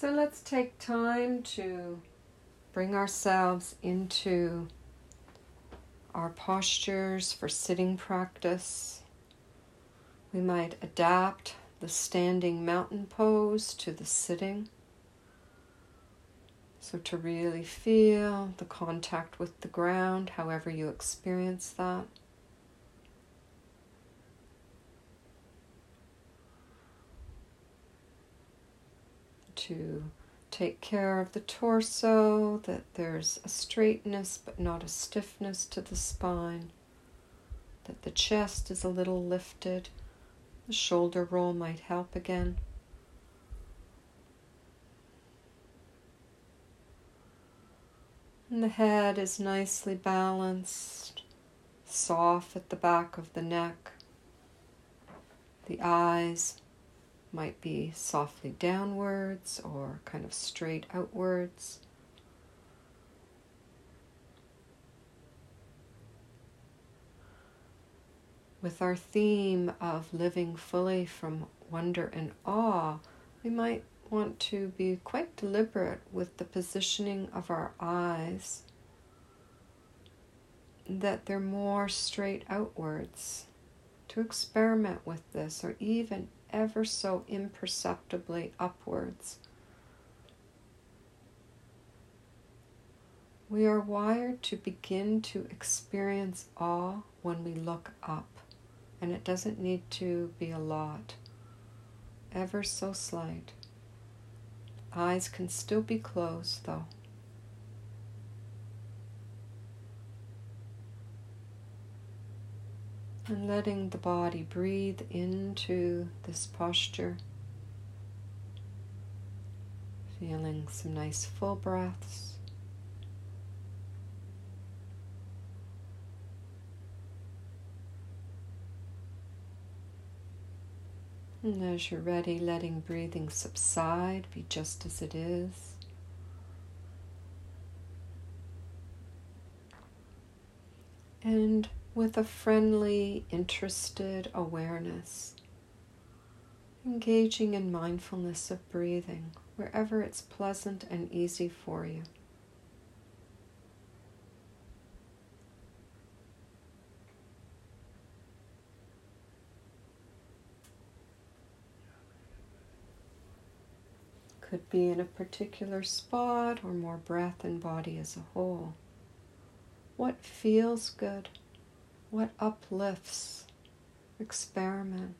So let's take time to bring ourselves into our postures for sitting practice. We might adapt the standing mountain pose to the sitting. So to really feel the contact with the ground, however you experience that. To take care of the torso, that there's a straightness but not a stiffness to the spine, that the chest is a little lifted. The shoulder roll might help again. And the head is nicely balanced, soft at the back of the neck. The eyes might be softly downwards or kind of straight outwards. With our theme of living fully from wonder and awe, we might want to be quite deliberate with the positioning of our eyes, that they're more straight outwards, to experiment with this, or even ever so imperceptibly upwards. We are wired to begin to experience awe when we look up, and it doesn't need to be a lot, ever so slight. Eyes can still be closed though. And letting the body breathe into this posture. Feeling some nice full breaths. And as you're ready, letting breathing subside, be just as it is. And with a friendly, interested awareness, engaging in mindfulness of breathing wherever it's pleasant and easy for you. Could be in a particular spot or more breath and body as a whole. What feels good? What uplifts? Experiment.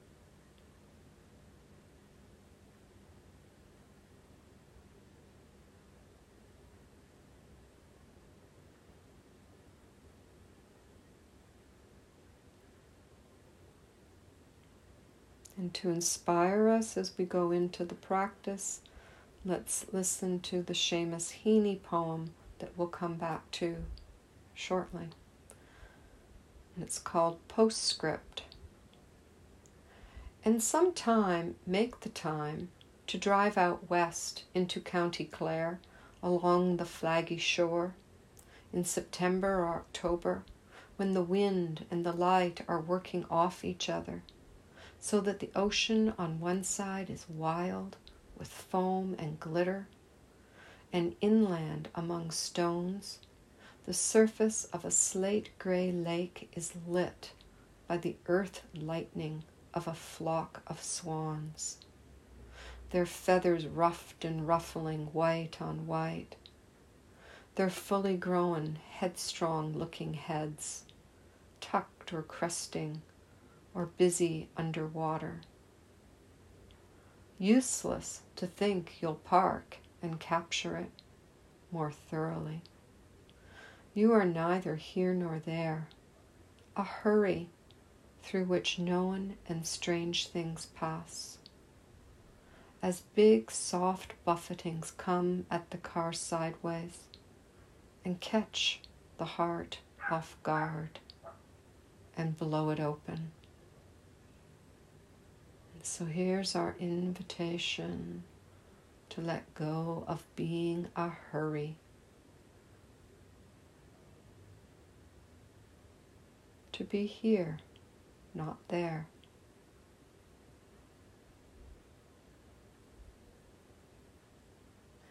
And to inspire us as we go into the practice, let's listen to the Seamus Heaney poem that we'll come back to shortly. And it's called Postscript. And sometime make the time to drive out west into County Clare along the flaggy shore in September or October, when the wind and the light are working off each other, so that the ocean on one side is wild with foam and glitter, and inland among stones, the surface of a slate-gray lake is lit by the earth lightning of a flock of swans, their feathers ruffed and ruffling white on white, their fully grown, headstrong-looking heads, tucked or cresting, or busy underwater. Useless to think you'll park and capture it more thoroughly. You are neither here nor there, a hurry through which known and strange things pass. As big, soft buffetings come at the car sideways and catch the heart off guard and blow it open. And so here's our invitation to let go of being a hurry. To be here, not there.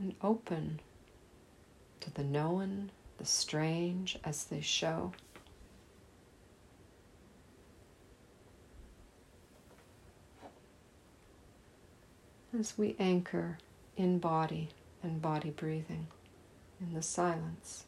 and open to the known, the strange as they show. As we anchor in body and body breathing in the silence.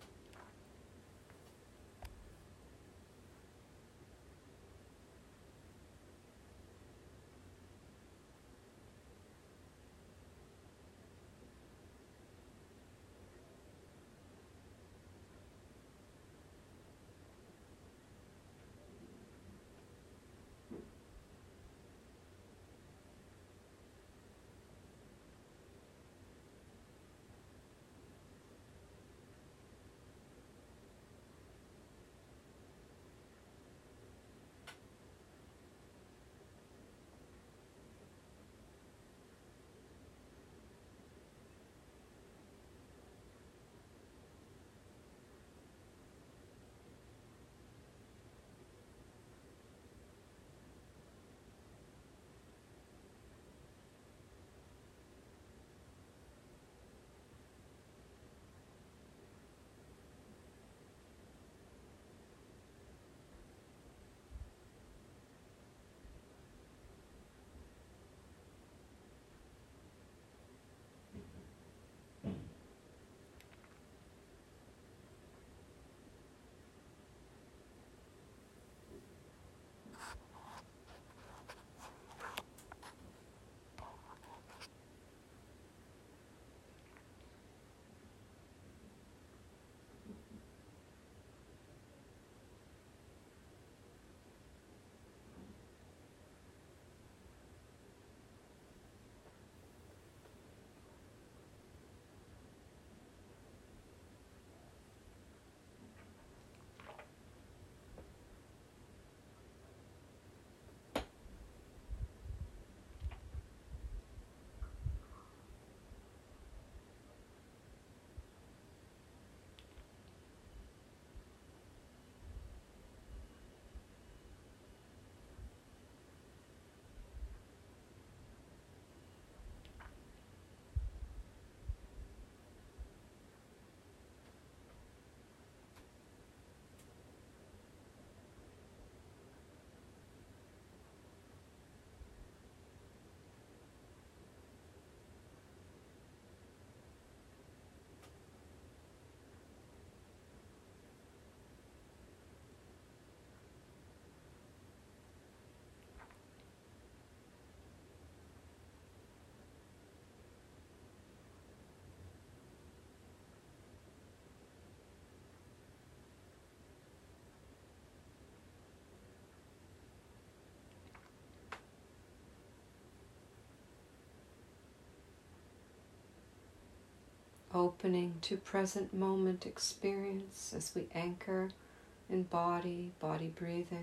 Opening to present moment experience as we anchor in body, body breathing.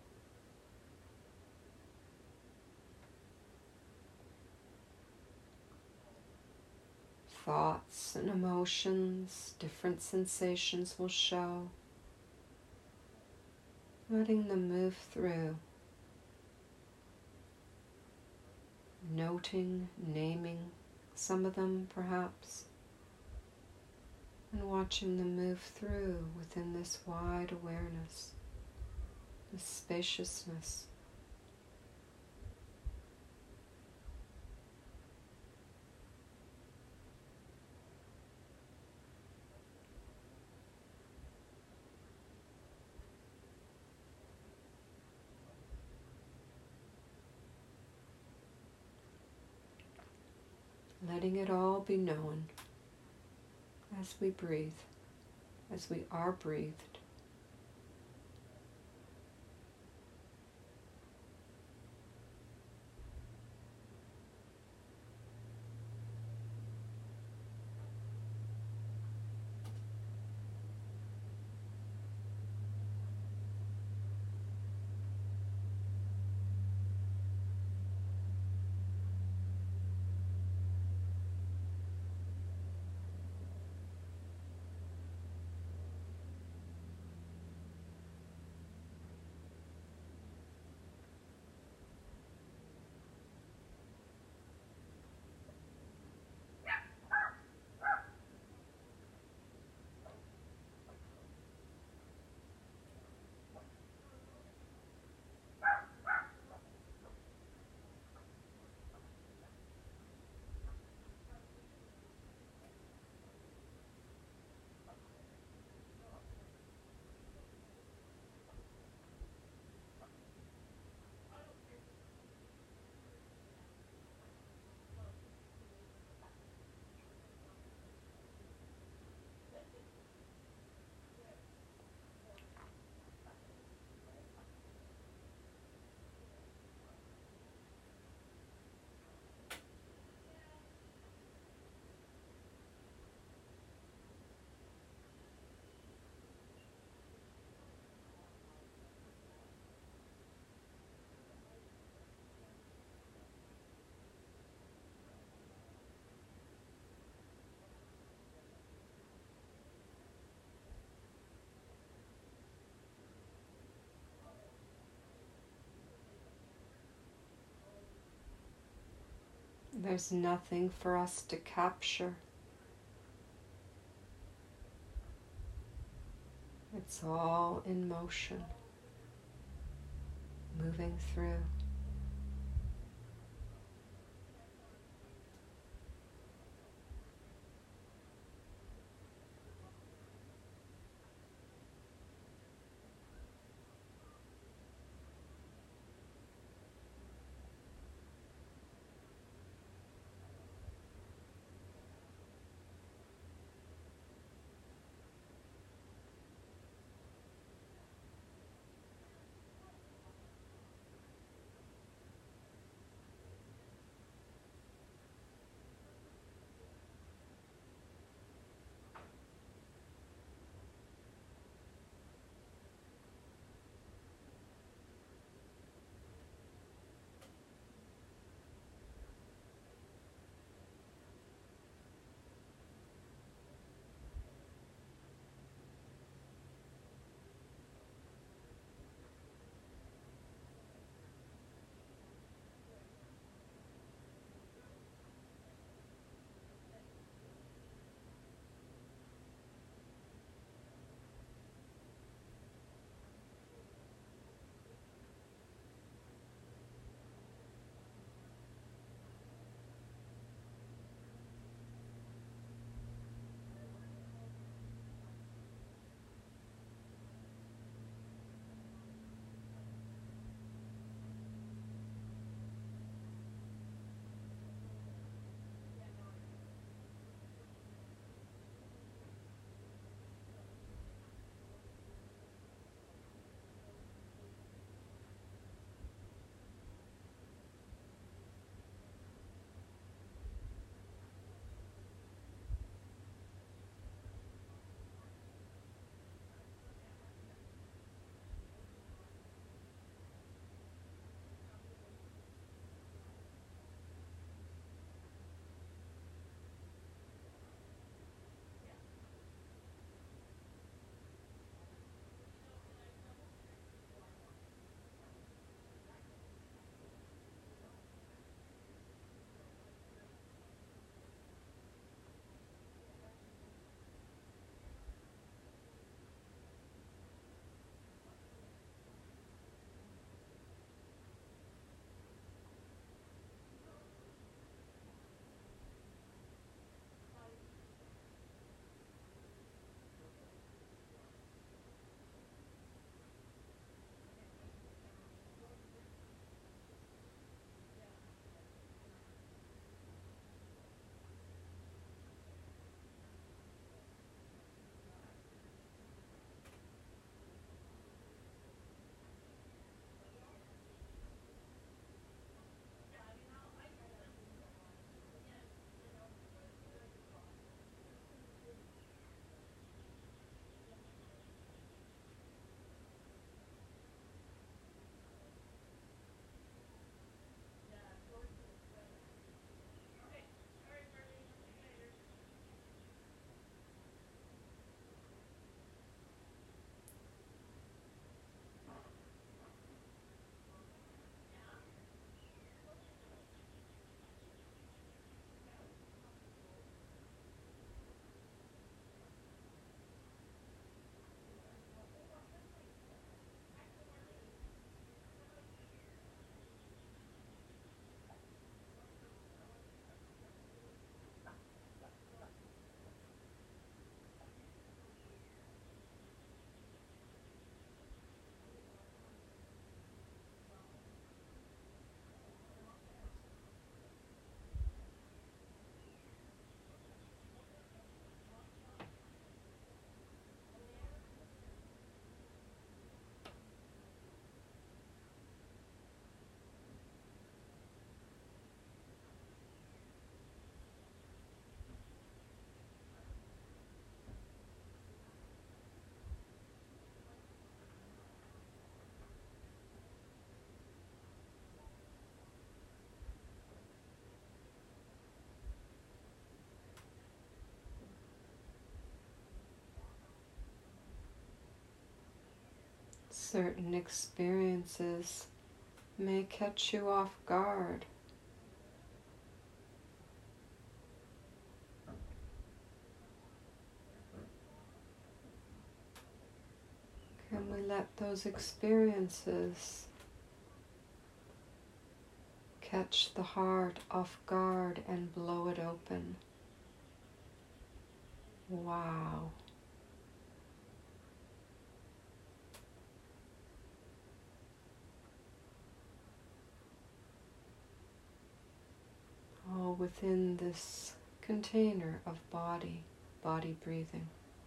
Thoughts and emotions, different sensations will show. Letting them move through. Noting, naming some of them perhaps. And watching them move through within this wide awareness, this spaciousness. Letting it all be known as we breathe, as we are breathed. There's nothing for us to capture. It's all in motion, moving through. Certain experiences may catch you off guard. And we let those experiences catch the heart off guard and blow it open. Wow. All within this container of body breathing.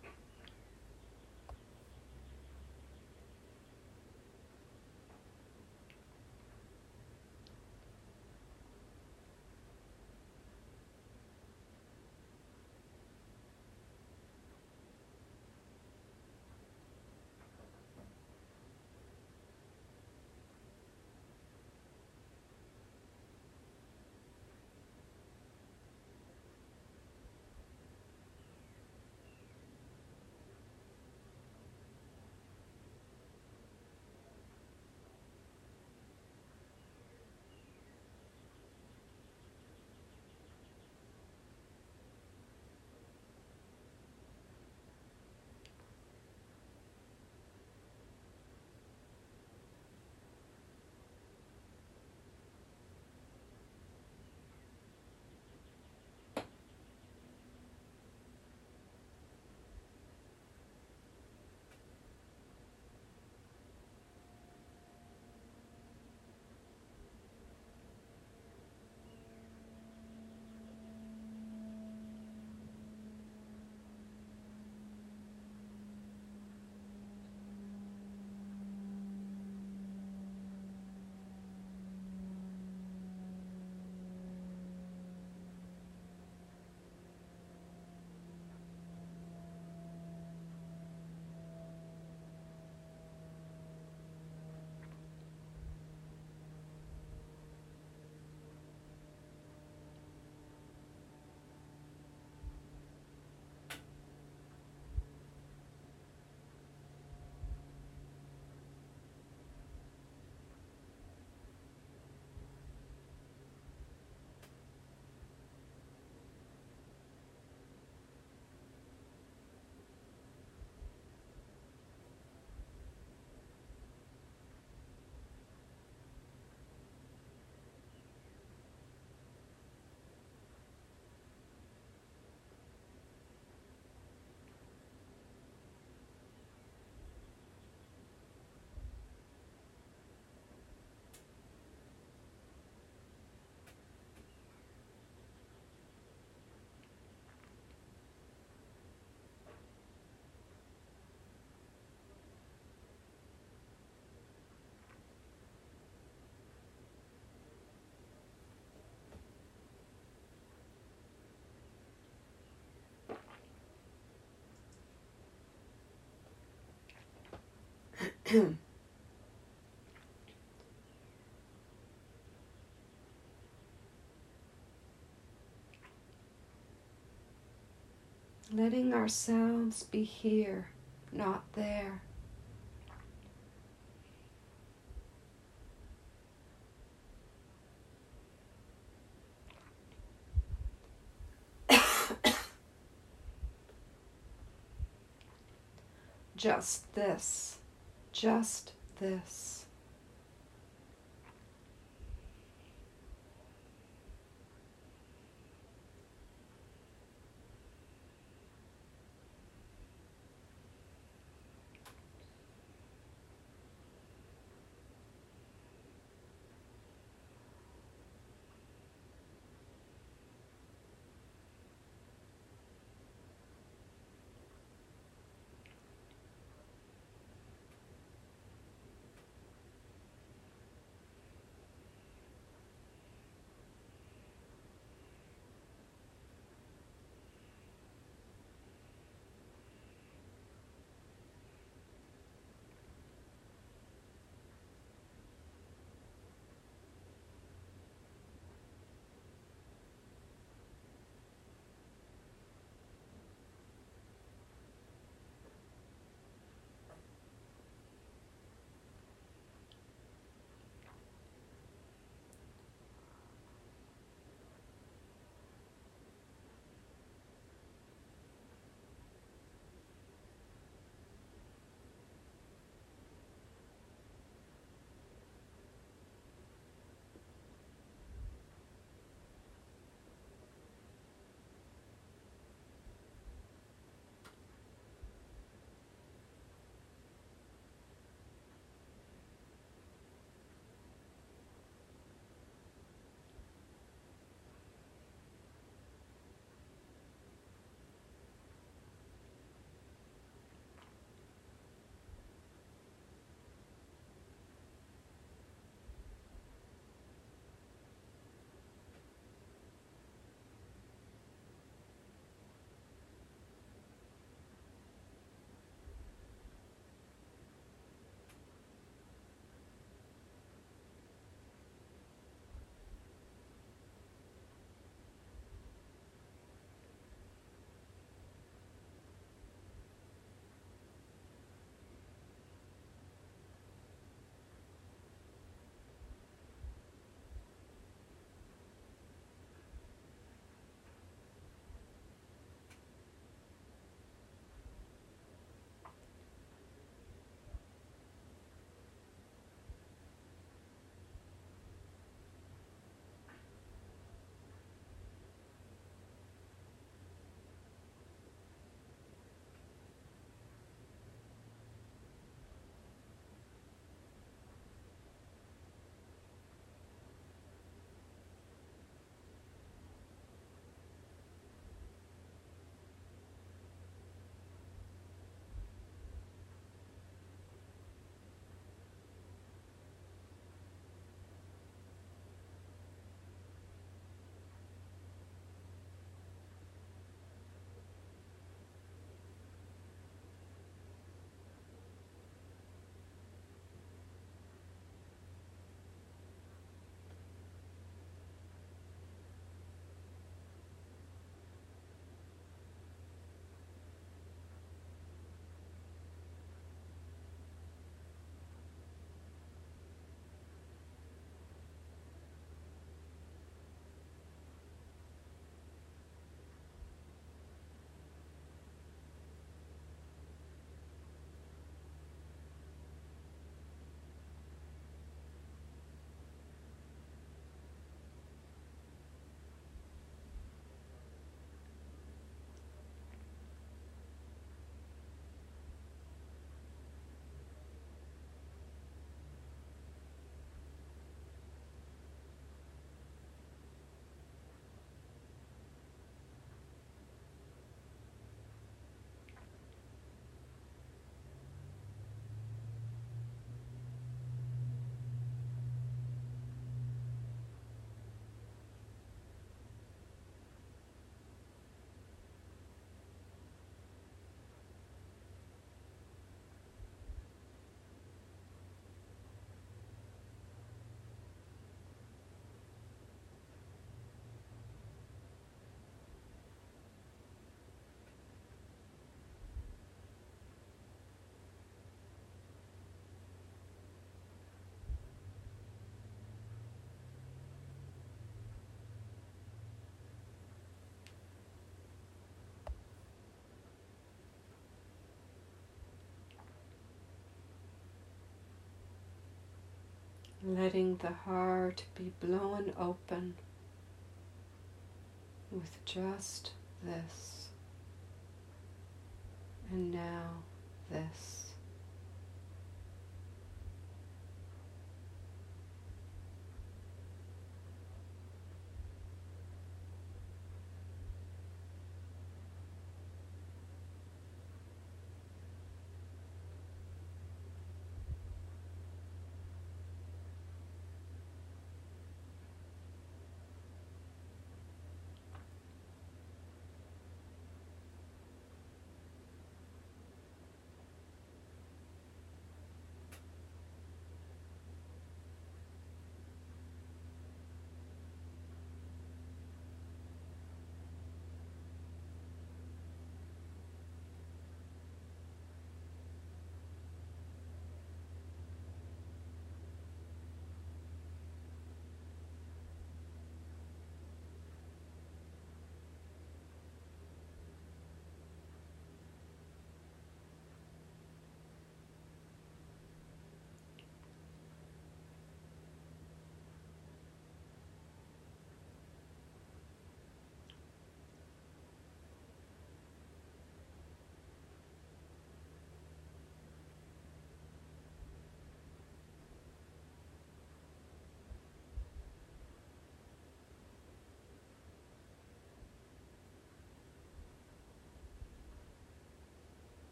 Letting ourselves be here, not there. Just this, just this. letting the heart be blown open with just this, and now this.